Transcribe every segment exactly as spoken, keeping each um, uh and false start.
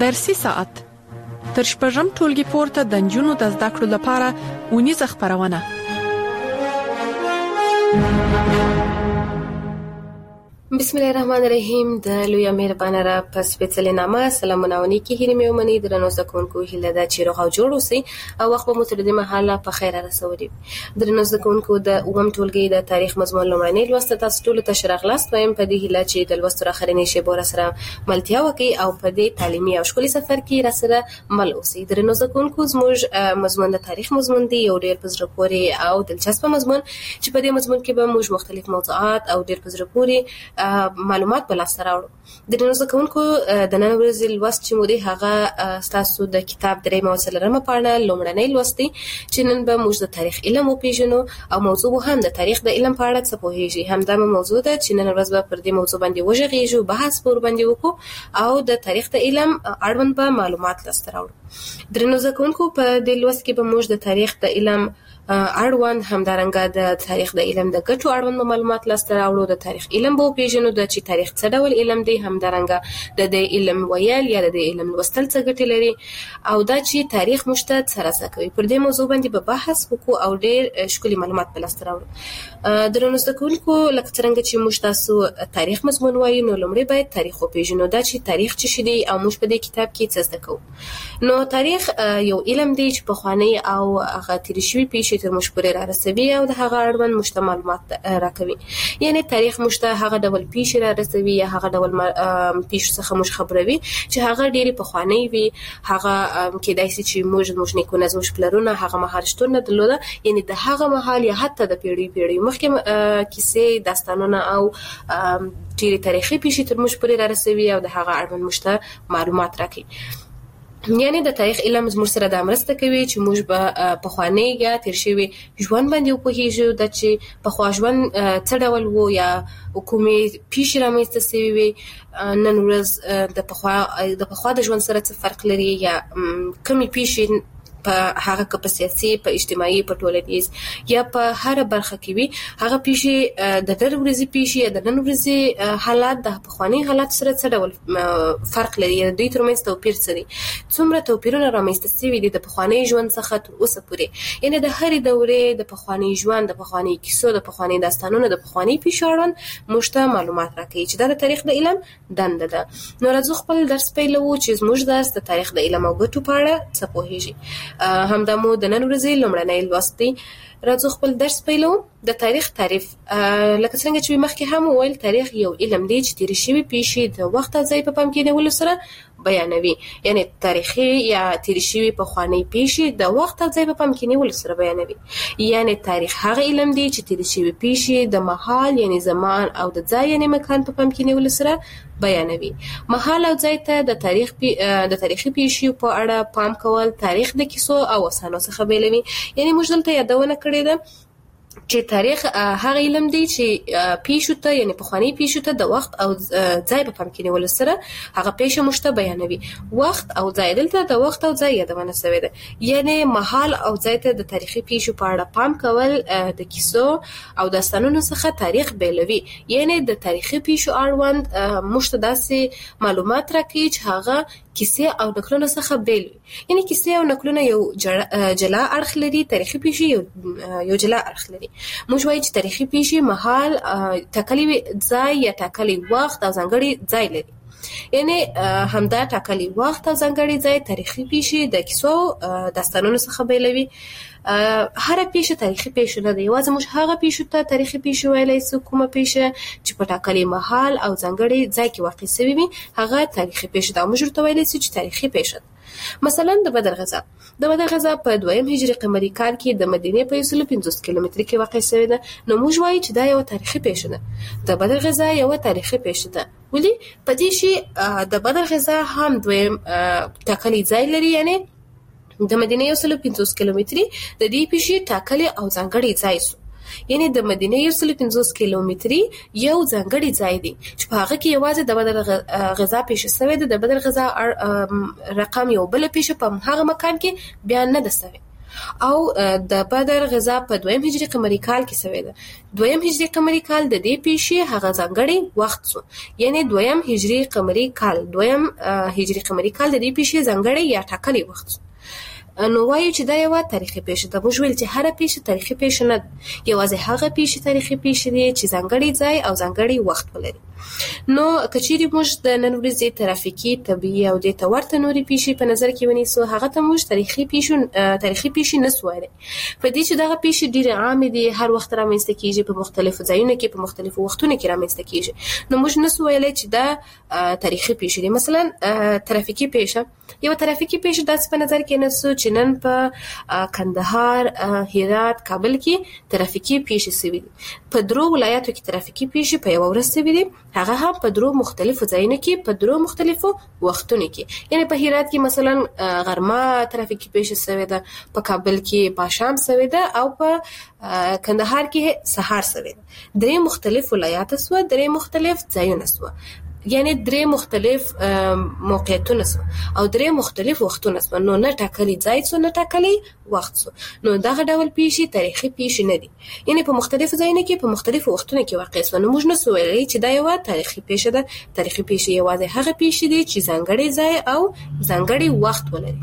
درسي ساعت تر شپږم ټولګي پورته د نجونو د زده کړو لپاره ونیزه خپرونه. بسم الله الرحمن الرحیم. د لوی مهربانه را پس سپیڅلې نامه سلامونه ونی کې هیله مې ومني درنو زکونکو هیله دا چې روغ او جوړ اوسئ او وخت به مو تر دې مهاله په خیر رسولي. درنو زکونکو د اووم ټولګي د تاریخ مضمون لومړنی لوست تاسو ټول ته شراغلاست وایم په دې هیله چې د لوست اخرنی شی بور سره ملتیا وکي او په دې تعلیمي او ښکلي سفر کې را سره مل اوسئ. درنو زکونکو زموږ مضمون د تاریخ مضمون دی یو ډېر پزره پورې او دلچسپ مضمون چې په دې مضمون کې به موږ مختلف موضوعات او ډېر پزره پورې معلومات بل سره راوړو. د نن ورځې کوونکو د نن ورځې لوست چې مو دی هغه تاسو د کتاب درېمه او څلورمه پاڼه لومړنی لوست دی چې نن به موږ د تاریخ علم وپېژنو او موضوع هم د تاریخ د علم په اړه څه پوهیږي. همدا موضوع ده چې نن ورځ به پر دې موضوع باندې وژغېږو، بحث پر باندې وکړو او د تاریخ د علم اړوند به معلومات لاسته راوړو. درنو زده کوونکو په دې لوست کې به موږ د تاریخ د علم اړوند همدارنګه د تاریخ د علم د ګټو اړوند معلومات لاسته راوړو. د تاریخ علم به وپېژنو د چې تاریخ څه ډول علم دی، همدارنګه د دې علم ویل یا د دې علم لوستل څه ګټې لري او دا چې تاریخ موږ ته څه راڅه کوي. پر دې موضوع باندې به بحث وکړو او ډېر ښکلي معلومات به لاسته راوړو. درنو زده کوونکو لکه څرنګه چې موږ تاسو تاریخ مضمون وایو نو لومړی باید تاریخ وپېژنو، دا چې تاریخ څه شی دی او موږ په دې کتاب کې څه زده کوو. نو تاریخ یو علم دی چې پخوانی او هغه تېرې شوي پیښې تر موږ پورې را رسوي او د هغه اړوند موږ ته معلومات راکوي. یعنی تاریخ موږ ته هغه ډول پیښې را رسوي یا هغه ډول پیښو څخه موږ خبروي چې هغه ډېرې پخوانۍ وي، هغه کېدای شي چې موږ زموږ نیکونه زموږ پلرونه هغه مهال شتون نه درلوده، یعنی د هغه مهال یا حتی د پیړۍ پیړۍ مخکې کیسې، داستانونه او ډېرې تاریخي پیښې تر موږ پورې را رسوي او د هغه اړوند موږ ته معلومات راکوي. یعنی د تاریخ علم زموږ سره دا مرسته کوي چې موږ به پخوانی یا تیر شوي ژوند باندې وپوهیږو، د چې پخوا ژوند څه ډول و یا کومې پیښې رامنځته سوي وي، نن ورځ د پخوا د پخوا د ژوند سره څه فرق لري یا کومې پیښې په هغه که په سیاسي، په اجتماعي، په ټولنیز یا په هر برخه کې وي، هغه پیښې د نن ورځې پیښې یا د نن ورځې حالات د پخواني حالات سره څه ډول فرق لري یا دوی ترمنځ توپیر څه دی، څومره توپیرونه رامنځته سوي دي د پخواني ژوند څخه تر اوسه پورې. یعنې د هرې دورې د پخواني ژوند، د پخواني کیسو، د پخواني داستانونو، د پخواني پیښو اړوند موږ ته معلومات راکوي چې دا د تاریخ د علم دنده ده. نو راځو خپل درس پیلوو چې زموږ درس د تاریخ د علم او ګټو په اړه څه پوهیږي. همدا مو د نن ورځې لومړنی لوست دی. راځو خپل درس پیلوو. د تاریخ تعریف لکه څنګه چې مخکې هم وویل، تاریخ یو علم دی چې تېرې شوي پیښې د وخت او ځای په پام کې نیولو سره بیانوي. یعنی تاریخي یا تېرې شوي پخوانۍ پیښې د وخت او ځای په پام کې نیولو سره بیانوي. یعنی تاریخ هغه علم دی چې تېرې شوي پیښې د مهال یعنی زمان او د ځای یعنی مکان په پام کې نیولو سره بیانوي. مهال او ځای ته د تاریخ پی... د تاریخي پیښو په اړه پام کول تاریخ د کیسو او افسانو څخه بیلوي. یعنی موږ دلته یادونه کړې ده چې تاریخ هغه علم دی چې پیښو ته یعنی پخواني پیښو ته د وخت او ځای په پام کې نیولو سره هغه پیښه موږ ته بیانوي. وخت او ځای، دلته د وخت او ځای یادونه شوې ده. یعنی مهال او ځای ته د تاریخي پیښو په اړه پام کول د کیسو او داستانونو څخه تاریخ بیلوي. یعنی د تاریخي پیښو اړوند موږ ته داسې معلومات راکوي چې هغه کیسې او نقلونه څخه بیل وي. یعنی کیسې او نقلونه یو جلا اړخ لري، تاریخي پیښې یو یو جلا اړخ لري. موږ وایو چې تاریخي پیښې مهال ټاکلي ځای یا ټاکلي وخت او ځانګړي ځای لري. یعنی همدا ټاکلي وخت او ځانګړي ځای تاریخي پیښې د کیسو داستانونو څخه بیلوي. هر پیښه تاریخي پیښه نه ده، یوازې موږ هغه پیښو ته تاریخي پیښه ویلی سو کومه پیښه چې په ټاکلي مهال او ځانګړي ځای کې واقع سوي وي، هغه تاریخي پیښه ده. موږ ورته ویلی سو چې تاریخي پیښه ده. مثلا د بدر غزا د بدر غزا په دویم هجري قمري کال کې د مدینې په یو سل پنځوس کیلومتري کې واقع شوې ده. نو موږ وایو چې دا یو تاریخي پیښه ده. د بدر غزا یو تاریخي پیښه ده. ولې په دې شي د بدر غزا هم دویم ټاکلي ځای لري. یعنی د مدینې یو سل پنځوس کیلومتري د دې پیښې ټاکلي او ځانګړي ځای سو. یعنی د مدینې یو سل پنځوس کیلومتري یو ځانګړي ځای دی چې په هغه کې یوازې د بدر غزا پیښه شوې ده. د بدر غزا رقم یو بل پیښه په هغه مکان کې بیان نه ده شوی. او د بدر غزا په دویم هجری قمری کال کې شوې ده. دویم هجری قمری کال د دې پیښې هغه ځانګړی وخت سو، یعنی دویم هجری قمری کال دویم هجری قمری کال د دې پیښې ځانګړی یا ټاکلی وخت سو. نو وایو چې دا یو تاریخي پیښه ده. موږ ویل چې هر پیښه تاریخي پیښه نه ده، یوازې هغه پیښه تاریخي پیښه دي چې ځانګړی ځای او ځانګړی وخت ولري. نو کچېری موږ د نن ورځې ترافیکي، طبيعي او د تورته نوري پیښې په نظر کې ونیسو، هغه ته موږ تاریخي پیښه تاریخي پیښه نه سوایي. په دې چې دغه پیښه ډېر عام دي، هر وخت رامنځته کیږي، په مختلفو ځایونو کې په مختلفو وختونو کې رامنځته کیږي. نو موږ نه سوایي چې دا تاریخي پیښه دي. مثلا ترافیکي پیښه، یو ترافیکي پیښه داسې په نظر کې نسو چې نن په کندهار، هرات، کابل کې ترافیکي پیښې سوي دي. په درو ولایتو کې ترافیکي پیښې په یو ورځ سوي دي، هغه هم په درو مختلفو ځایونو کې په درو مختلفو وختونو کې. یعنی په هرات کې مثلا غرمه ترافیکي پیښه سوي ده، په کابل کې پاشام سوي ده، او په کندهار کې سهار سوي ده. درې مختلف ولایات سو، درې مختلف ځایونه سو، یعنی درې مختلف موقعیتونه سو او درې مختلف وختونه سو. نو نه ټاکلي ځای سو، نه ټاکلي وخت سو. نو دغه ډول پیښې تاریخي پیښې نه دي، یعنی په مختلفو ځایونو کې په مختلفو وختونو کې واقع سو. نو موږ نه سو ویلای چې دا یو تاریخي پیښه ده. تاریخي پیښې یوازې هغه پیښې دي چې ځانګړی ځای او ځانګړی وخت ولري.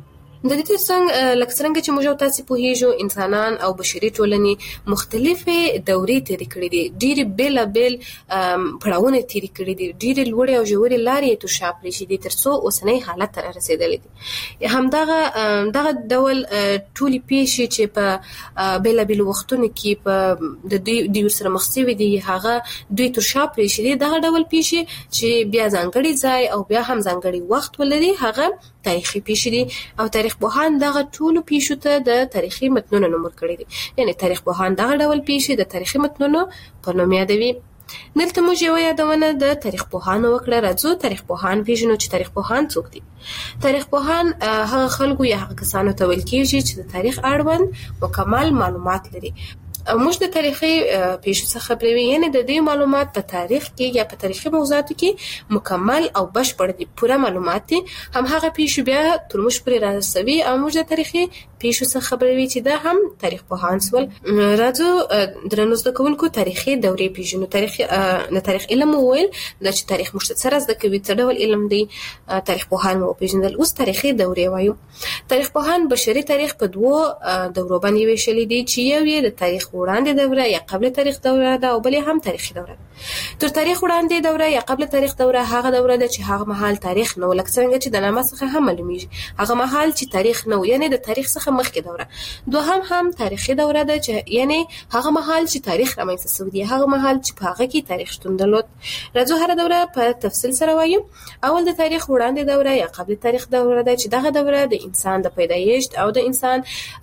د دې څنګه لکه څنګه چې موږ تاسو په هیجو انسانان او بشري ټولنې مختلفه دورې تېرې کړې دي، ډېر بل بل پړاوونه تېرې کړې دي، ډېر لوړې او ژورې لارې ته شاپلې شي دي ترڅو اوسنۍ حالت ته رسیدلې دي. همدغه دغه ډول ټولې پیښې چې په بل بل وختونو کې په د دې د سره مخ شوي دي، هغه دوی تر شاپلې شي دي. دغه ډول پیښې چې بیا ځانګړي ځای او بیا هم ځانګړي وخت ولري، هغه تاریخي پیښې دي. او تاریخ پوهان دغه ټولو پیښو ته د تاریخي متنونو نوم ورکړي دي، یعنی تاریخ پوهان دغه ډول پیښې د تاریخي متنونو په نوم یادوي. دلته موږ یو یادونه د تاریخ پوهانو وکړه. راځو تاریخ پوهان پیژنو چې تاریخ پوهان څوک دي. تاریخ پوهان هغه خلکو یا هغه کسانو ته ویل کېږي چې د تاریخ اړوند مکمل معلومات لري. موږ د تاریخي پیښو څخه خبرې، یعنی د دې معلومات په تاریخ کې یا په تاریخي موضوعاتو کې مکمل او بشپړ دي، پوره معلومات دي. هم هغه پیښو بیا تر موږ پورې رارسوي او موږ د تاریخي پیښو څخه خبرې چې دا هم تاریخ پوهان سول. راځو درنو زده کوونکو تاریخي دورې پیژنو. تاریخ د تاریخ علم وویل دا چې تاریخ موږ ته څه را زده کوي، څه ډول علم دی. تاریخ پوهان مو پیژندل. اوس تاریخي دورې وایو. تاریخ پوهان بشري تاریخ په دوو دورو باندې ویشلي دي، چې یو یې د تاریخ وړاندې دوره یا قبل تاریخ دوره ده، او بلې هم تاریخي دوره ده. تر تاریخ وړاندې دوره یا قبل تاریخ دوره هغه دوره ده چې هغه مهال تاریخ نه و، لکه څنګه چې د نامه څخه هم معلومیږي، هغه مهال چې تاریخ نه و، یعنی د تاریخ څخه مخکې دوره. دوهم هم تاریخي دوره ده چې یعنی هغه مهال چې تاریخ رامنځته شوی دی، هغه مهال چې په هغه کې تاریخ شتون درلود. راځو هر دوره په تفصیل سره وایو. اول د تاریخ وړاندې دوره یا قبل تاریخ دوره ده چې دغه دوره د انسان د پیدایښت او د انسان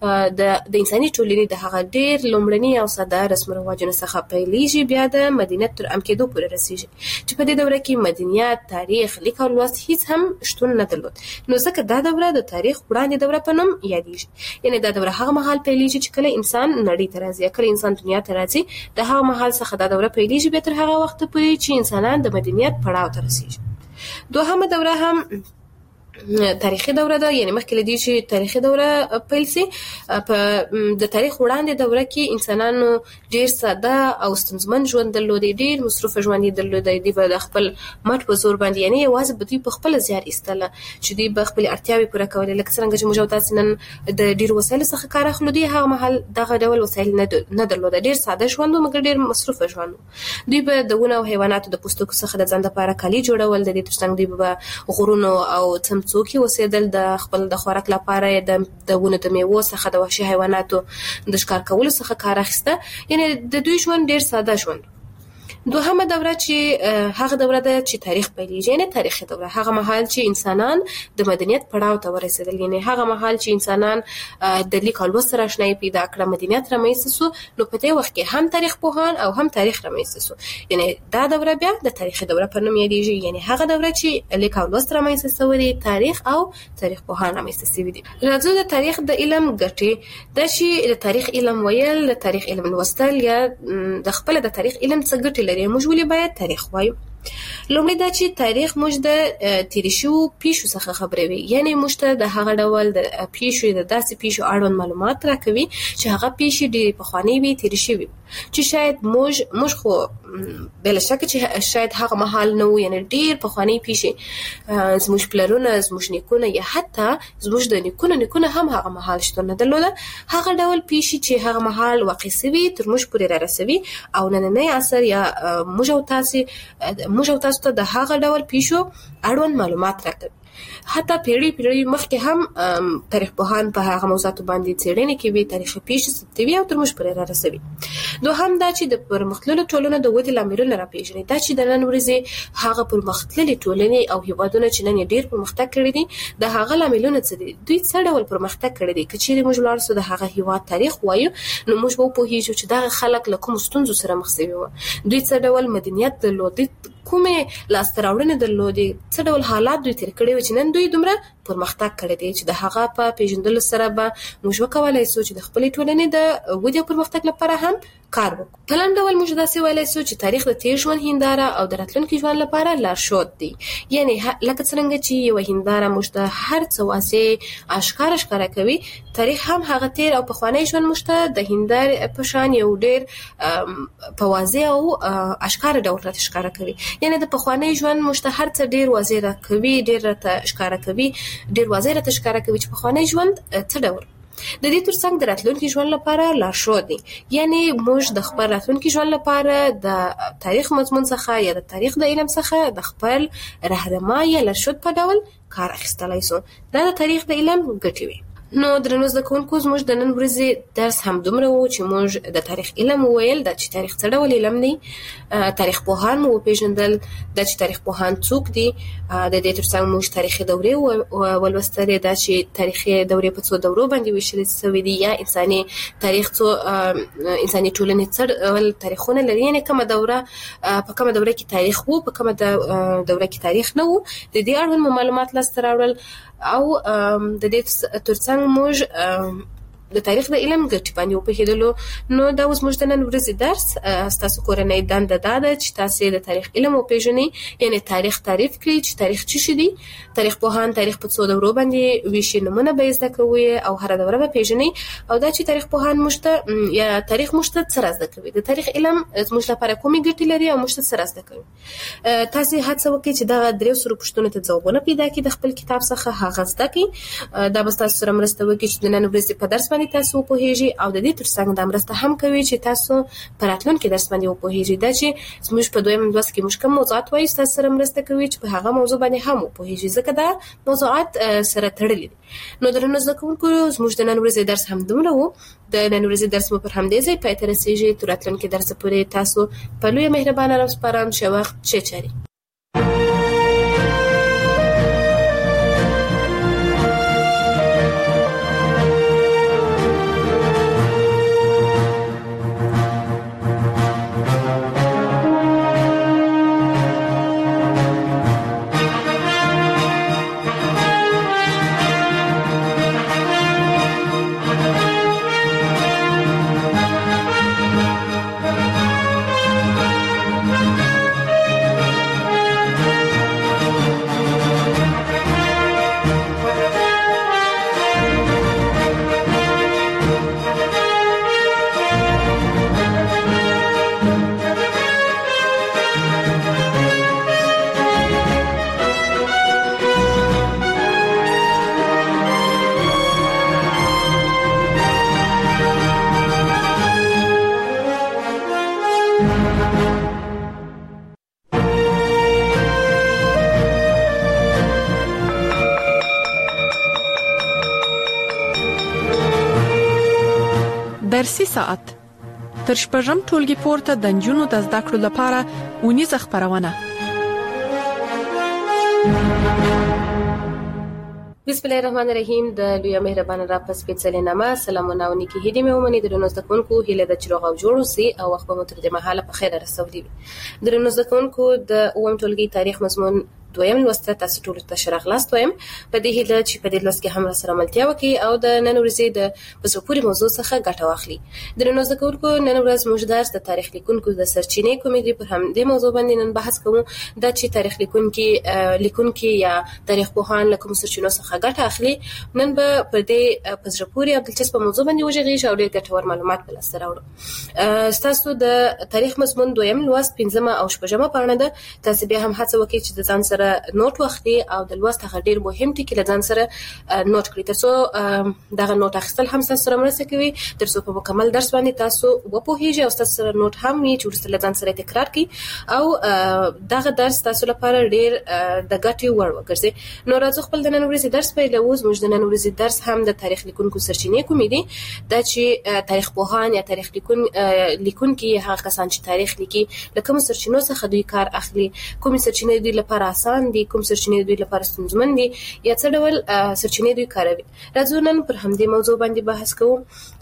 د د انساني ټولنې د هغه ډېر لومړني او ساده رسم رواجونو څخه پیلېږي، بیا د مدنیت تر عام کېدو پورې رسیږي، چې په دې دوره کې مدنیت، تاریخ، لیک او لوست هیڅ هم شتون نه درلود. نو ځکه دا دوره د تاریخ وړاندې دوره په نوم یادېږي. یعنی دا دوره هغه مهال پیلېږي چې کله انسان نړۍ ته راځي، کله انسان دنیا ته راځي، د هغه مهال څخه دا دوره پیلېږي، بیا تر هغه وخت پورې چې انسانان د مدنیت پړاو ته رسیږي. دوهمه دوره هم تاریخي دوره ده، یعنی مخکې لدی چې تاریخي دوره پیل سي. په د تاریخ وړاندې دوره کې انسانانو ډیر ساده او ستونزمن ژوند درلود، ډیر مصروف ژوند درلود. دی په خپل مټ په زور باندې، یعنی یوازې به دوی په خپل زیار ایستله چې دوی به خپل اړتیاوې پوره کولې. لکه څنګه چې موږ تاسو نن د ډیر وسایل څخه کار اخلو، دی هغه مهال دغه ډول وسایل نه درلود، ډیر ساده ژوند مګر ډیر مصروف ژوند. دوی به د ونه او حیواناتو د پوستکو څخه د ځان لپاره کالي جوړول، د دې ترڅنګ دوی به غرونو او څمڅو کې اوسېدل، د خپل د خوراک لپاره د د ونه د میوو څخه د وحشي حیواناتو د ښکار کولو څخه کار اخیسته. یعنی د دوی ژوند ډیر ساده ژوند. دوهمه دوره چې هغه دوره ده چې تاریخ پیلېږي، یعنی تاریخي دوره، هغه مهال چې انسانان د مدنیت پړاو ته ورسېدل، یعنی هغه مهال چې انسانان د لیک او لوست سره آشنایي پیدا کړه، مدنیت رامنځته سو. نو په دې وخت کې هم تاریخ پوهان او هم تاریخ رامنځته سو. یعنی دا دوره بیا د تاریخي دوره په نوم یادېږي، یعنی هغه دوره چې لیک او لوست رامنځته سوی دی، تاریخ او تاریخ پوهان رامنځته سوي دي. راځو د تاریخ د علم ګټې. دا چې د تاریخ علم ویل، د تاریخ علم لوستل یا د خپل د تاریخ علم څه ګټې لري، موږ ولې باید تاریخ وایو؟ لومړی دا چې تاریخ موږ د تیر شوو پیښو څخه خبروي، یعنی موږ ته د هغه ډول د پیښو د داسې پیښو اړوند معلومات راکوي چې هغه پیښې ډېرې پخوانۍ وي، تیر شوي چې شاید موږ موږ خو بلا شک چې شاید هغه مهال نه و، یعنی ډېر پخوانۍ پیښې زموږ پلرونه، زموږ نیکونه یا حتی زموږ د نیکونو نیکونه هم هغه مهال شتون نه درلوده. هغه ډول پیښې چې هغه مهال واقع شوي تر موږ پورې را رسوي او نننی عصر یا موږ او تاسو موږ او تاسو ته د هغه ډول پیښو اړوند معلومات راکوي. حتی پیړۍ پیړۍ مخکې هم تاریخ پوهان په هغه موضوعاتو باندې څېړنې کوي، تاریخي پیښې ثبتوي او تر موږ پورې را رسوي. دوهم دا چې د پرمختللو ټولنو د ودې لاملونه راپېژني، دا چې د نن ورځې هغه پرمختللې ټولنې او هیوادونه چې نن ډېر پرمختګ کړی دي د هغه لاملونه څه دي، دوی څه ډول پرمختګ کړی دی. که چیرې موږ لاړ شو د هغه هیواد تاریخ وایو نو موږ به وپوهیږو چې دغه خلک له کومو ستونزو سره مخ شوي وو، دوی څه ډول مدنیت درلود، کومه لاسته راوړنې درلودې، څه ډول حالات دوی تیر کړي و چې نن دوی دومره پرمختګ کړی دی چې د هغه په پیژندلو سره به موږ وکولای شو چې د خپلې ټولنې د ودې او پرمختګ لپاره هم کار وکړو. په لنډ ډول موږ داسې ویلی شو چې تاریخ د تیر ژوند هنداره او د راتلونکي ژوند لپاره لارښود دی. یعنی لکه څرنګه چې یوه هنداره موږ ته هر څه واضح اشکاره ښکاره کوي، تاریخ هم هغه تیر او پخوانی ژوند موږ ته د هندارې په شان یو ډېر په واضح او اشکاره ډول راته ښکاره کوي. یعنی د پخوانی ژوند موږ ته هر څه ډېر واضح راکوي، ډېر راته ښکاره کوي، ډېر واضح راته ښکاره کوي چې پخوانی ژوند څه ډول. د دې ترڅنګ د راتلونکي ژوند لپاره لارښود دی. یعنی موږ د خپل راتلونکي ژوند لپاره د تاریخ مضمون څخه یا د تاریخ د علم څخه د خپل رهنما یا لارښود په ډول کار اخیستلی شو. دا د تاریخ د علم ګټې وي. نو درنو زده کوونکو، زموږ د نن ورځې درس هم دومره و چې موږ د تاریخ علم وویل، دا چې تاریخ څه ډول علم دی، تاریخ پوهان مو وپېژندل، دا چې تاریخ پوهان څوک دي، د دې ترڅنګ موږ تاریخي دورې ولوستلې، دا چې تاریخي دورې په څو دورو باندې ویشل شوي دي، یا انساني تاریخ څو انساني ټولنې څه ډول تاریخونه لري، یعنې کومه دوره په کومه دوره کې تاریخ و، په کومه دوره کې تاریخ نه و. د دې اړوند معلومات لاسته راوړل او د دې ترڅنګ موږ د تاریخ د علم ګټې باندې وپوهېدلو. نو دا اوس موږ د نن ورځې درس ستاسو کورنۍ دنده دا ده چې تاسې د تاریخ علم وپېژنئ، یعنې تاریخ تعریف کړئ چې تاریخ څه شی دی. تاریخ پوهان تاریخ په څو دورو باندې ویشي، نومونه به یې زده کوئ او هره دوره به پېژنئ. او دا چې تاریخ پوهان موږ ته یا تاریخ موږ ته څه را زده کوي، د تاریخ علم موږ لپاره کومې ګټې لري او موږ ته څه را زده کوي. تاسې هڅه وکړئ چې دغه درې سرو پوښتنو ته ځوابونه پیدا کړئ د خپل کتاب څخه، هغه زده کړئ. دا به ستاسو سره مرسته وکړي چې د نن ورځې په درس باندې تاسو وپوهیږئ او د دې ترڅنګ دا مرسته هم کوي چې تاسو په راتلونکي درس باندې وپوهیږئ. دا چې زموږ په دویم لوست کې موږ کوم موضوعات وایو، ستاسو سره مرسته کوي چې په هغه موضوع باندې هم وپوهیږئ، ځکه دا موضوعات سره تړلي دي. نو درنو زده کوونکو، زموږ د نن ورځې درس هم دومره و. د نن ورځې درس مو پر همدې ځای پای ته رسېږي. تر راتلونکي درس پورې تاسو په لویه مهربانه راوسپارم. ښه وخت، ښې چارې. درسي ساعت تر شپږم ټولګي پورته د نجونو د زده کړو لپاره اونیزه خبرونه. بسم الله الرحمن الرحیم. د لوی مهربان را پس سپیڅلې نامه سلامونه او نیکی هدیه مې ومني. درنو زده کوونکو، هیله ده چې روغ او جوړ اوسئ او وخت به مو تر دې مهاله په خیر رسولي وي. درنو زده کوونکو، د اووم ټولګي تاریخ مضمون دویم لوست تاسو ټول ته شرغلاست وایم په دې هیله چې په دې لوست کې هم سره ملتیا وکړي او د نن ورځې د پزو پوری موضوع څخه ګټه واخلي. درنو زده کوونکو نن ورځ موږ درس د تاریخ لیکونکو د سرچینې کومې پر هم د موضوع باندې نن بحث کوو دا چې تاریخ لیکونکي لیکونکي یا تاریخ پوهان له کوم سرچینو څخه ګټه اخلي. نن به په دې پزو پوری او دلچسپ موضوع باندې وژغېږو او ډېر ګټور معلومات په لاس راوړو. تاسو د تاریخ مضمون دویم لوست پنځمه او شپږمه پاڼه ده. تاسو بیا هم هڅه وکړئ چې د ځان سره نوٹ واخلئ او د لوست هغه ډېر مهم ټکي له ځان سره نوٹ کړئ ترڅو دغه نوٹ اخیستل هم تاسو سره مرسته کوي ترڅو په مکمل درس باندې تاسو وپوهیږئ او تاسو سره نوٹ هم وي چې ورسره له ځان سره تکرار کړئ او دغه درس تاسو لپاره ډېر د ګټې وړ وګرځي. نو راځو خپل د نن ورځې درس پیلوو. زموږ د نن ورځې درس هم د تاریخ لیکونکو سرچینې کومې دي دا چې تاریخ پوهان یا تاریخ لیکون لیکونکي هغه کسان چې تاریخ لیکي له کوم سرچینو څخه دوی کار اخلي کوم سرچینې دوی لپاره آسان دي کوم سرچینې دوی لپاره ستونزمن دي یا څه ډول سرچینې دوی کاروي. راځو نن پر همدې موضوع باندې بحث کوو.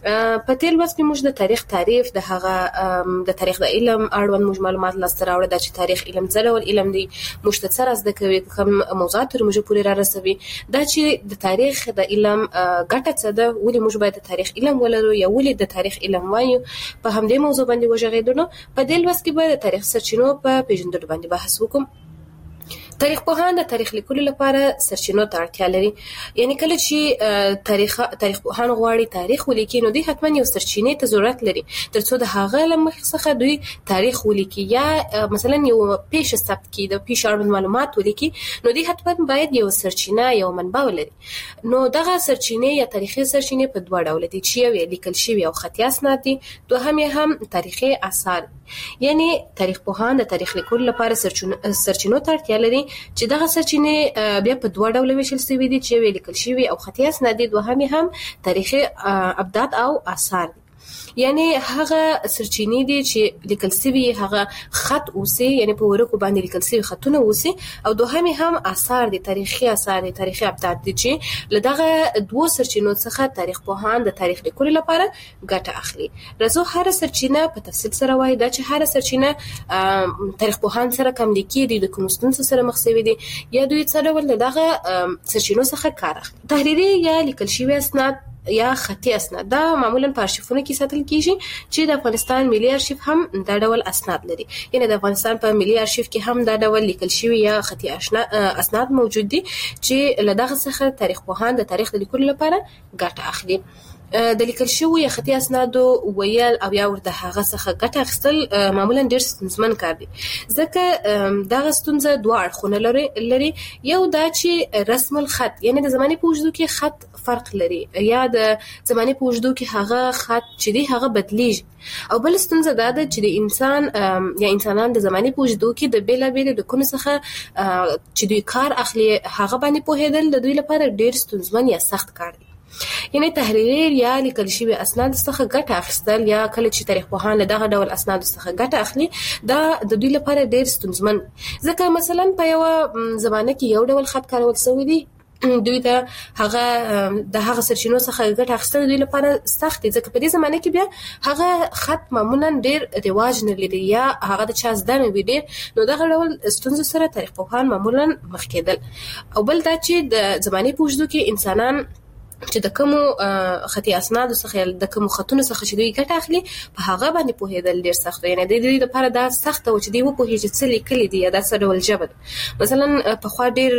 په تیر وخت کې موږ د تاریخ تعریف د هغه د تاریخ د علم اړوند موږ معلومات لاسته راوړل دا چې تاریخ علم څه ډول علم دی موږ ته څه راز د کوي کوم موضوعات تر موږ پورې را رسوي دا چې د تاریخ د علم ګټه څه ده ولې موږ باید د تاریخ علم ولرو یا ولې د تاریخ علم وایو په همدې موضوع باندې وژغېدو. نو په دې لوست کې به د تاریخ سرچینو په پیژندلو باندې بحث وکړو. تاریخ پوهان د تاریخ لیکلو لپاره سرچینو ته اړتیا لري. یعنی کله چې تاریخ تاریخ پوهان غواړي تاریخ ولیکي نو دوی حتما یو سرچینې ته ضرورت لري ترڅو د هغه لمخ څخه دوی تاریخ ولیکي یا مثلا یو پیش ثبت کړي د پیش اړوند معلومات ولیکي نو دوی حتما باید یو سرچینه یو منبع ولري. نو دغه سرچینې یا تاریخي سرچینې په دوه ډول دي چې یو لیکل شوی او خطي اسناد دي دوهم یې هم تاریخي آثار. یعنی تاریخ پوهان د تاریخ لیکلو لپاره سرچینو ته اړتیا لري چې دغه سرچینې بیا په دوه ډول ویشل شوی دي چې ویل لیکل شوی او خطي اسناد دي دوهم هم تاریخي ابدات او آثار دي. یعنی هغه سرچینې دي چې لیکل شوی هغه خط اوسي یعنی په ورکو باندې لیکل شوی خطونه اوسي او دوهم هم آثار دي تاریخي آثار دي تاریخي ابدات دي چې لدغه دوه سرچینو څخه تاریخ پوهان د تاریخ لیکلو لپاره ګټه اخلي. راځو هر سرچینه په تفصیل سره وایي دا چې هر سرچینه تاریخ پوهان سره کوم لیکي دي د کوم ستونزو سره مخ شوی دي یا دوی څه ډول دغه سرچینو څخه کار اخلي. تحریري یا لیکل شوی اسناد یا خطي اسناد دا معمولا په ارشیفونو کې ساتل کیږي چې د افغانستان ملي ارشیف هم دا ډول اسناد لري. یعنی د افغانستان په ملي ارشیف کې هم دا ډول لیکل شوی یا خطي اسناد موجود دي چې له دغه څخه تاریخ پوهان د تاریخ د لیکلو لپاره ګټه اخلي. د لیکل شوی خطي اسنادو ویل او یا ورته هغه څخه ګټه اخیستل معمولا ډېر ستونزمن کار دی ځکه دغه ستونزه دوه اړخونه لري لري یو دا چې رسم الخط یعنی د زماني په اوږدو کې خط فرق لري یا د زماني په اوږدو کې هغه خط چې دی هغه بدلیږي او بل ستونزه دا ده چې د انسان یا انسانان د زماني په اوږدو کې د بیلابېلو ډکونو څخه چې دوی کار اخلي هغه باندې پوهېدل د دوی لپاره ډېر ستونزمن یا سخت کار دی. یعنی تحریري یا لیکل شوی اسناد څخه ګټه اخیستل یا کله چې تاریخ پوهان له دغه ډول اسناد څخه ګټه اخلي دا د دوی لپاره ډېر ستونزمن ځکه مثلا په یو زمانه کې یو ډول خط کارول شوی دی دوی د هغه د هغه سرچینو څخه ګټه اخیستل دوی لپاره سخت دي ځکه په دې زمانه کې بیا هغه خط معمولا ډېر رواج نه لري یا هغه د چا زده نه وي ډېر نو دغه ډول ستونزو سره تاریخ پوهان معمولا مخ کېدل. او بل دا چې د زمانې په اوږدو کې انسانان چې د کوم خطي اسناد څخه د کوم خطونو څخه چې دوی ګټه اخلي په هغه باندې پوهېدل ډېر سخت یعنی د دې لپاره دا سخت او چې دوی وپوهیږي چې څه لیکلي دي یا دا څه ډول ژبه ده. مثلا په خوا ډېر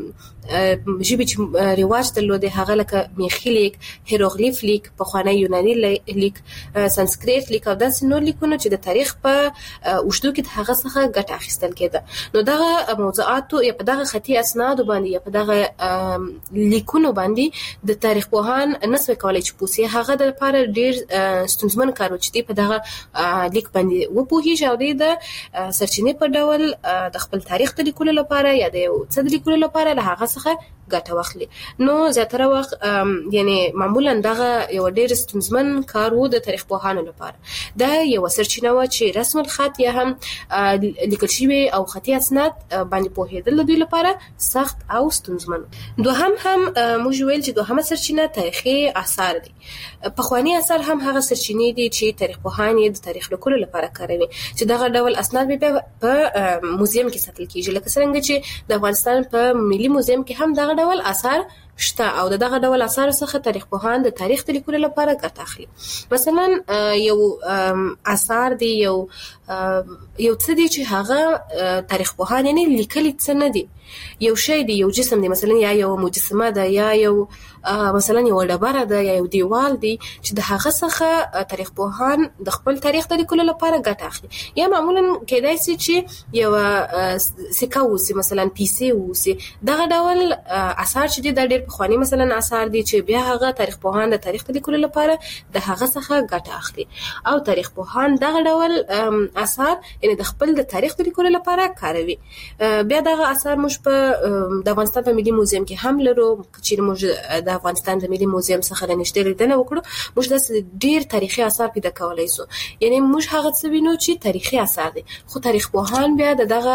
ژبې چې رواج درلودې هغه لکه میخي لیک هیروغلیف لیک پخوانی یوناني لیک سانسکریت لیک او داسې نور لیکونه چې د تاریخ په اوږدو کې د هغه څخه ګټه اخیستل کېده نو دغه موضوعاتو یا په دغه خطي اسنادو باندې یا په دغه لیکونو باندې د تاریخ پوهان نسوي کولای چې پوسي هغه د لپاره ډېر ستونزمن کار و چې په دغه لیک باندې وپوهیږي او د سرچینې په ډول د خپل تاریخ د لیکلو لپاره یا د څه د لیکلو لپاره له هغه څخه ګټه واخلي. نو زیاتره وخت یعنی معمولا دغه یو ډیر ستونزمن کار وو د تاریخ پوهانو لپاره. دا یو سرچینه و چې رسم الخط یا هم لیکل شوی او خطي اسناد باندې پوهېدل دوی لپاره سخت او ستونزمن. دوهم هم موږ ویل چې دوهمه سرچینه تاریخي آثار دي. پخوانی آثار هم هغه سرچینې دي چې تاریخ پوهان یې د تاریخ لیکلو لپاره کاروي، چې دغه ډول اسناد به په موزیم کې ساتل کیږي. لکه څنګه چې د افغانستان په ملي موزیم کې هم دغه ډول آثار شته او دغه ډول آثار څخه تاریخ پوهان د تاریخ د لیکلو لپاره ګټه اخلي. مثلا یو آثار دی، یو یو څه دی چې هغه تاریخ پوهان یعنی لیکلي څه نه دی، یو شی دی، یو جسم دی، مثلا یا یو مجسمه ده، یا یو مثلا یو ډبره ده، یا یو دیوال دی، چې د هغه څخه تاریخ پوهان د خپل تاریخ د لیکلو لپاره ګټه اخلي. یا معمولا کېدای شي چې یو سکه ووسي، مثلا پیسې ووسي. دغه ډول آثار چې دي دا ډېر پخواني مثلا آثار دي چې بیا هغه تاریخ پوهان د تاریخ د لیکلو لپاره د هغه څخه ګټه اخلي، او تاریخ پوهان دغه ډول آثار یعنی د خپل د تاریخ د لیکلو لپاره کاروي. بیا دغه آثار موږ په د افغانستان په ملي موزیم کې هم لرو. چې موږ د افغانستان د ملي موزیم څخه د نشته لیدنه وکړو، موږ د ډیر تاریخي آثار پیدا کولای شو. یعنی موږ هغه څه وینو چې تاریخي آثار دي، خو تاریخ پوهان بیا دغه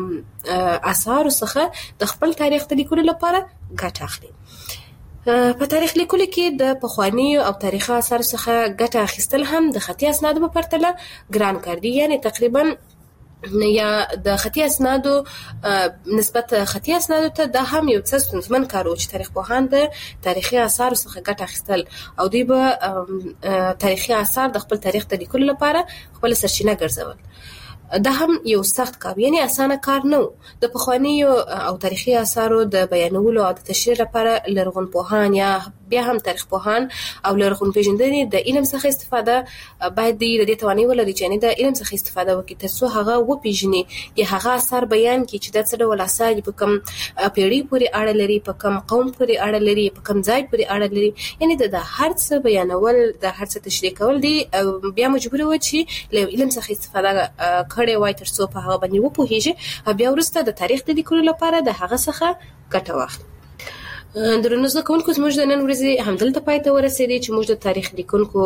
آثار څخه د خپل تاریخ د لیکلو لپاره ګټه اخلي. په تاریخ لیکلو کې د پخوانی او تاریخي آثار څخه ګټه اخیستل هم د خطي اسنادو په پرتله ګران کار دي. یعنی تقریبا یا د خطي اسنادو نسبت خطي اسنادو ته دا هم یو څه ستونزمن کار و چې تاریخ پوهان د تاریخي آثارو څخه ګټه اخیستل او دوی به تاریخي آثار د خپل تاریخ د لیکلو لپاره خپل سرچینه ګرځول. دا هم یو سخت کار، یعنی اسانه کار نه و. د پخوانیو او تاریخي آثارو د بیانولو او د تشریح لپاره لرغونپوهان یا بیا هم تاریخ پوهان او لرغون پیژندنې د علم څخه استفاده باید د دې توانایي ولري چې د علم څخه استفاده وکړي ترڅو هغه وپیژني یا هغه آثار بیان کړي چې د څه ډول آثار په کوم پیړۍ پورې اړه لري، په کوم قوم پورې اړه لري، په کوم ځای پورې اړه لري. یعنی د هر څه بیانول، د هر څه تشریح کول دي بیا مجبور و چې له علم څخه استفاده کړي وای ترڅو په هغه باندې وپوهیږي، بیا وروسته د تاریخ د لیکلو لپاره د هغه څخه ګټه واخلي. درنو زده کوونکو، زموږ د نن ورځې همدلته پای ته ورسېدی چې موږ د تاریخ لیکونکو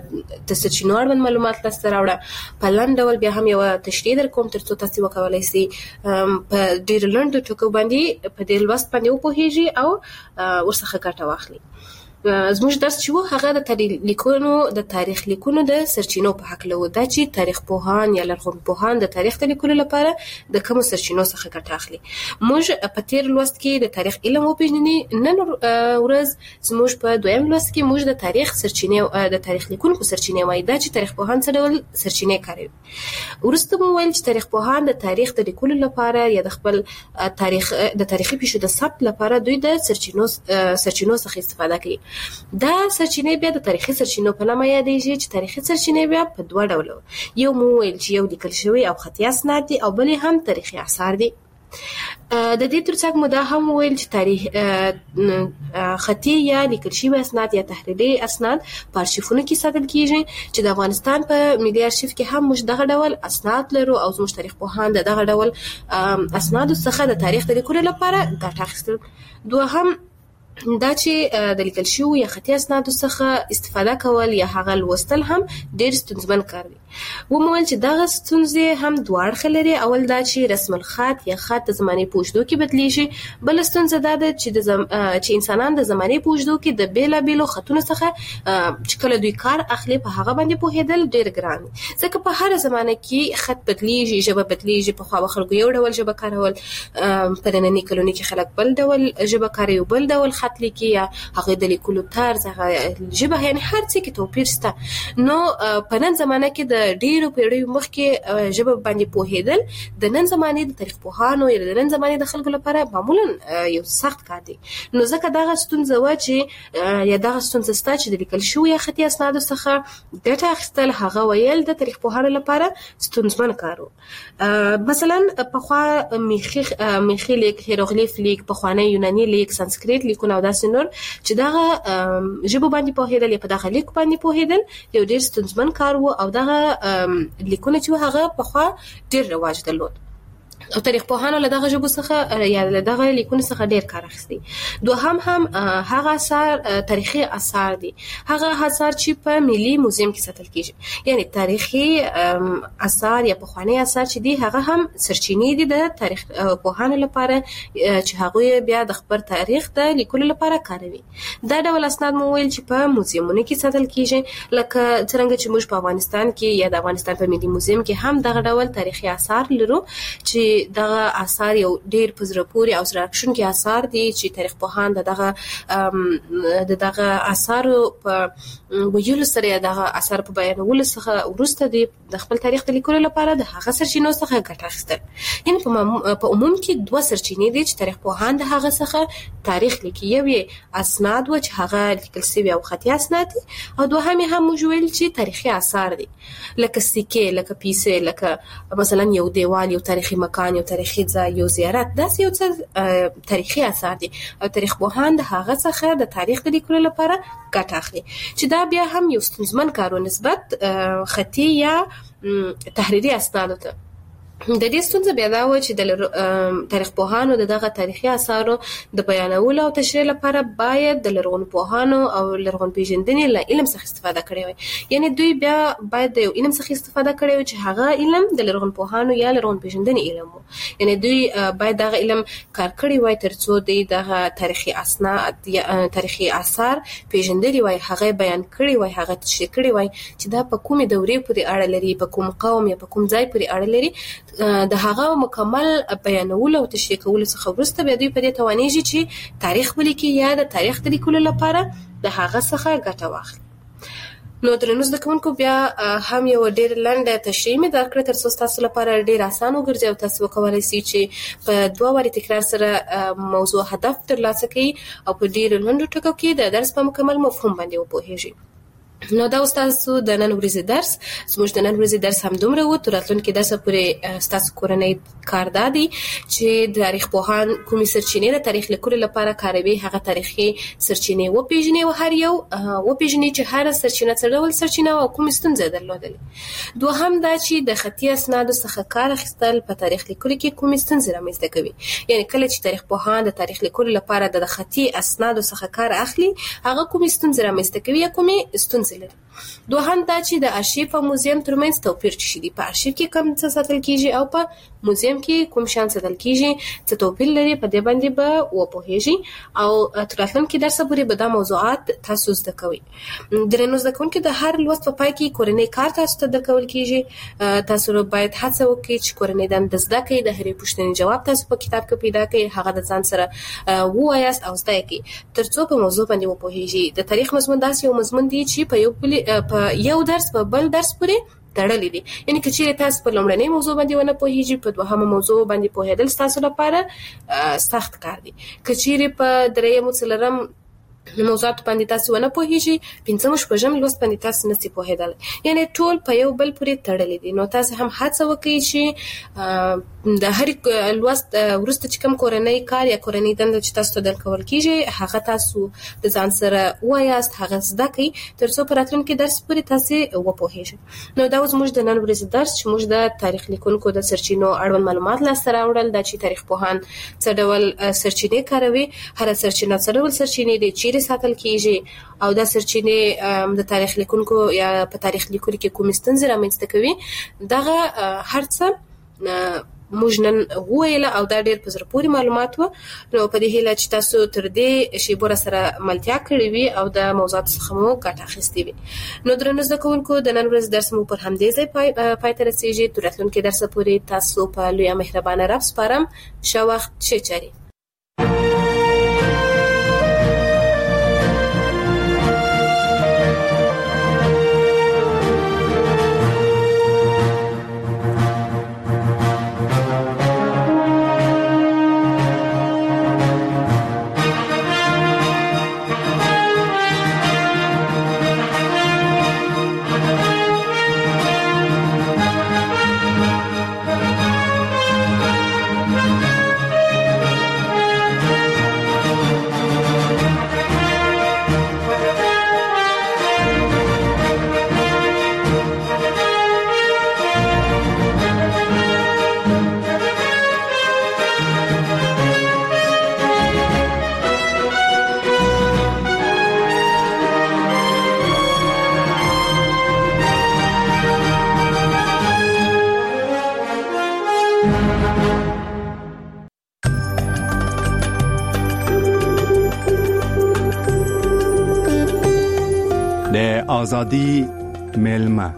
د سرچینو اړوند معلومات لاسته راوړه. په لنډ ډول بیا هم یوه تشریح در کوم ترڅو تاسو وکولای شئ په ډېر لنډو ټکو باندې په دې لوست باندې وپوهیږئ او ورڅخه ګټه واخلئ. زموږ درس چې وو هغه د تاریخ لیکونو د تاریخ لیکونو د سرچینو په هکله و، دا چې تاریخ پوهان یا لرغونپوهان د تاریخ د لیکلو لپاره د کومو سرچینو څخه ګټه اخلي. موږ په تیر لوست کې د تاریخ علم وپېژنې، نن ورځ زموږ په دویم لوست کې موږ د تاریخ سرچینې د تاریخ لیکونکو سرچینې وایي، دا چې تاریخ پوهان څه ډول سرچینې کاروي. وروسته مو ویل چې تاریخ پوهان د تاریخ د لیکلو لپاره یا د خپل تاریخ د تاریخي پیښو د ثبت لپاره دوی د سرچینو سرچینو څخه استفاده کوي. دا سرچینې بیا د تاریخي سرچینو په نامه یادېږي چې تاریخي سرچینې بیا په دوه ډوله، یو مو ویل چې یو لیکل شوی او خطي اسناد دي او بل هم تاریخي آثار دي. د دې ترڅنګ مو دا هم ویل چې تاریخ خطي یا لیکل شوی اسناد یا تحریري اسناد په ارشیفونو کې ساتل کیږي، چې د افغانستان په ملي ارشیف کې هم موږ دغه ډول اسناد لرو او زموږ تاریخ پوهان د دغه ډول اسنادو څخه د تاریخ د لیکلو لپاره ګټه اخیستل. دوهم دا چې د لیکل شوی یا خطي اسنادو څخه استفاده کول یا هغه لوستل هم ډېر ستونزمن کار دی. ومویل چې دغه ستونزې هم دوه اړخه لري. اول دا چې رسم الخط یا خط د زمانې په اوږدو کې بدلیږي، بل ستونزه دا ده چې د زم... چې انسانان د زمانې په اوږدو کې د بیلابیلو خطونو څخه چې کله دوی کار اخلي په هغه باندې پوهېدل ډېر ګران دي، ځکه په هره زمانه کې خط بدلیږي، ژبه بدلیږي. پخوا به خلکو یو ډول ژبه کارول، په نننۍ کلونو کې خلک بل ډول ژبه کاروي، بل ډول خط لیکي یا هغه د لیکلو طرز، هغه ژبه، یعنی هر څه کې توپیر شته. نو په نن زمانه کې د ډیرو پیړیو مخکې ژبه باندې پوهېدل د نن زمانې د تاریخ پوهانو یا د نن زمانې د خلکو لپاره معمولا یو سخت کار دی. نو ځکه دغه ستونزه وه چې یا دغه ستونزه شته چې د لیکل شوي یا خطي اسنادو څخه ګټه اخیستل هغه ویل د تاریخ پوهانو لپاره ستونزمن کار و. مثلا پخوا میخي میخي لیک، هیروغلیف لیک، پخوانی یوناني لیک، سانسکریت لیکونه او داسې نور چې دغه ژبه باندې پوهېدل یا په دغه لیک باندې پوهېدل یو ډېر ستونزمن کار و او دغه لیکونه چې هغه پخوا ډېر رواج درلود. او تاریخ پوهانو له دغه ژبو څخه یا له دغه لیکونو څخه ډیر کار اخیستی. دوهم هم هغه آثار تاریخي آثار دي، هغه آثار چې په ملي موزیم کې ساتل کیږي. یعنی تاریخي آثار یا پخوانی آثار چې دي هغه هم سرچینې دي د تاریخ پوهانو لپاره چې هغه بیا د خبر تاریخ د لیکلو لپاره کاروي. دا ډول اسناد مو ویل چې په موزیمونو کې ساتل کیږي، لکه څنګه چې موږ په افغانستان کې یا د افغانستان په ملي موزیم کې هم دغه ډول تاریخي آثار لرو چې دغه آثار یو ډیر په زړه پورې او زړه راښکونکي آثار دي چې تاریخ پوهان دغه د دغه آثار په ویلو سره یا دغه آثار په بیانولو څخه وروسته دي د خپل تاریخ د لیکلو لپاره د هغه سرچینو څخه ګټه اخیستل. یعنی په عموم کې دوه سرچینې دي چې تاریخ پوهان د هغه څخه تاریخ لیکي. یو یې اسناد و چې هغه لیکل شوي او خطي اسناد دي، او دوهم هم موږ ویل چې تاریخي آثار دي لکه سکې، لکه پیسې، لکه مثلا یو دیوال، یو تاریخي مکان، یو تاریخي ځای، یو زیارت. دا یو څه تاریخي آثار دي او تاریخ پوهان د هغه څخه د تاریخ د لیکلو لپاره ګټه اخلي، چې دا بیا هم یو ستونزمن کار و نسبت خطي یا تحریري اسنادو ته. د دې ستونزه بیا دا و چې د تاریخ پوهانو د دغه تاریخي آثارو د بیانولو او تشریح لپاره باید د لرغون پوهانو او لرغون پیژندنې له علم څخه استفاده کړې وي. یعنی دوی بیا باید د یو علم څخه استفاده کړې وي چې هغه علم د لرغون پوهانو یا لرغون پیژندنې علم و. یعنی دوی باید دغه علم کار کړی وای ترڅو دوی دغه تاریخي اسناد یا تاریخي آثار پیژندلي وای، هغه بیان کړی وای، هغه تشریح کړی وای چې دا په کومې دورې پورې اړه لري، په کوم قوم یا په کوم ځای پورې اړه لري. د هغه مکمل بیانولو او تشریح کولو څخه وروسته بیا دوی په دې توانیږي چې تاریخ ولیکي یا د تاریخ د لیکلو لپاره د هغه څخه ګټه واخلي. نو درنو زده کوونکو، بیا هم یو ډېر لنډه تشریح مې درکړه ترڅو تاسو لپاره ډېر اسان وګرځي او تاسو وکولای شئ چې په دوه واري تکرار سره موضوع هدف ترلاسه کړئ او په ډېر لنډو ټکو کې د درس په مکمل مفهوم باندې وپوهیږئ. نو دا تاسو د نن ورځې درس زموږ د نن ورځې درس هم دومره و. تر راتلونکي درس پورې ستاسو کورنۍ کار دا دی چې د تاریخ پوهان کومې سرچینې د تاریخ لیکلو لپاره کاروي هغه تاریخي سرچینې وپیژني او هر یو وپیژني چې هر سرچینه څه ډول سرچینه او کومې ستونزې درلودلې. دوهم دا چې د خطي اسنادو څخه کار اخیستل په تاریخ لیکلو کې کومې ستونزې رامنځته کوي. یعنی کله چې تاریخ پوهان د تاریخ لیکلو لپاره د خطي اسنادو څخه کار اخلي هغه کومې ستونزې رامنځته کوي یا کومې ستونزې لري. دوهم دا چې د ارشیف او موزیم ترمنځ توپیر څه دی. په ارشیف کې کوم څه ساتل کیږي او په موزیم کې کوم شان ساتل کیږي، څه توپیر لري، په دې باندې به وپوهیږي او تر راتلونکي درس پورې به دا موضوعات تاسو زده کوئ. درنو زده کوونکو، د هر لوست په پای کې کورنۍ کار تاسو ته درکول کیږي. تاسو باید هڅه وکړئ چې کورنۍ دنده زده کړئ، د هرې پوښتنې جواب تاسو په کتاب کې پیدا کړئ، هغه د ځان سره ووایاست او زده کړئ ترڅو په موضوع باندې وپوهیږئ. د تاریخ مضمون داسې یو مضمون دی چې په یو په یو درس په بل درس پورې تړلې دي. یعنی که چیرې تاسو په لومړنۍ موضوع باندې ونه پوهیږئ، په دوهمه موضوع باندې پوهېدل ستاسو لپاره سخت کار دی. که چیرې په درېیم څلورم موضوعات باندې تاسو ونه پوهیږئ، پنځم شپږم لوست باندې تاسو نشئ پوهېدلی. یعنی ټول په یو بل پورې تړلې دي. نو تاسو هم هڅه وکړئ چې د هر لوست وروسته چې کوم کورنۍ کار یا کورنۍ دنده چې تاسو ته درکول کیږي هغه تاسو د ځان سره وایاست، هغه زده کړئ ترڅو په راتلونکي درس پورې تاسو وپوهیږئ. نو دا زموږ د نن ورځې درس چې موږ د تاریخ لیکونکو د سرچینو اړوند معلومات لاسته راوړل، دا چې تاریخ پوهان څه ډول سرچینې کاروي، هر سرچینه څه ډول سرچینې دي، چیرې ساتل کیږي او دا سرچینې د تاریخ لیکونکو یا په تاریخ لیکلو کې کومې ستونزې رامنځته کوي. دغه هر څه موږ نن وویل او دا ډېر په زړه پورې معلومات و. نو په دې هیله چې تاسو تر دې شیبو سره ملتیا کړې وي او د موضوعات څخه مو ګټه اخیستې وي. نو درنو زده کوونکو، د نن ورځ درس مو پر همدې ځای پای پای ته رسیږي. تر راتلونکي درس پورې تاسو په لویه مهربانه رب سپارم. ښه وخت، ښه چارې. آزادی میلمه.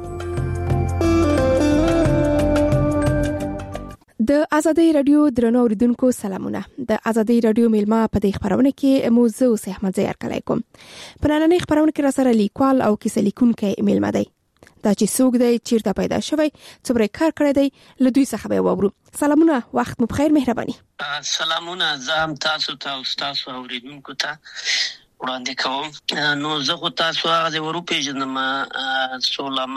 د ازادي رادیو درنو اوریدونکو سلامونه. د ازادي رادیو میلمه په دې خبرونه کې موضوع سه احمد زیار کلیکم. په نننۍ خبرونه کې را سره لیکوال او کیسه لیکونکی میلمه دی. دا چې څوک دی، چیرته پیدا شوی، څومره کار کړی دی، له دوی څخه به وورو. سلامونه، وخت مو بخیر، مهرباني. سلامونه، زم تاسو ته او تاسو اوریدونکو ته وړاندې کوم. نو زه خو تاسو هغه ورو پیژنم. سولام